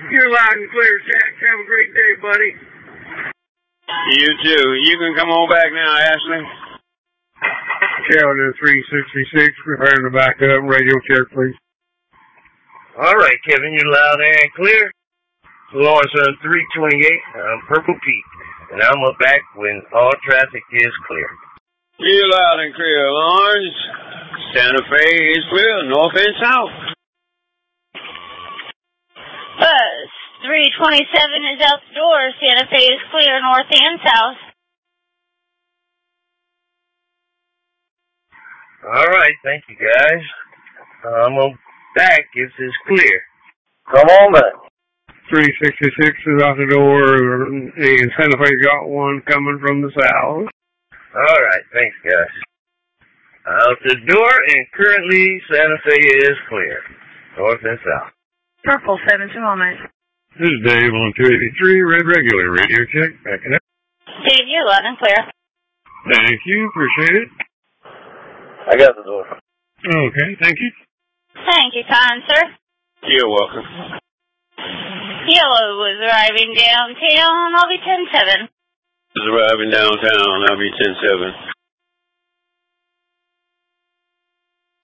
You're loud and clear, Jack. Have a great day, buddy. You too. You can come on back now, Ashley. Challenger 366, preparing to back up. Radio check, please. All right, Kevin, you're loud and clear. Lawrence on 328, Purple Peak. And I'm back when all traffic is clear. You're loud and clear, Lawrence. Santa Fe is clear, north and south. Bus 327 is out the door. Santa Fe is clear, north and south. All right, thank you, guys. I'm back if it's clear. Come on back. 366 is out the door, and Santa Fe got one coming from the south. All right, thanks, guys. Out the door, and currently Santa Fe is clear, north and south. Purple 7 to moment. This is Dave on 283, Red Regular Radio check. Backing up. Dave, you're loud and clear. Thank you, appreciate it. I got the door. Okay, thank you. Thank you, kind sir. You're welcome. Yellow was arriving downtown. I'll be 10-7. Is arriving downtown. I'll be 10-7.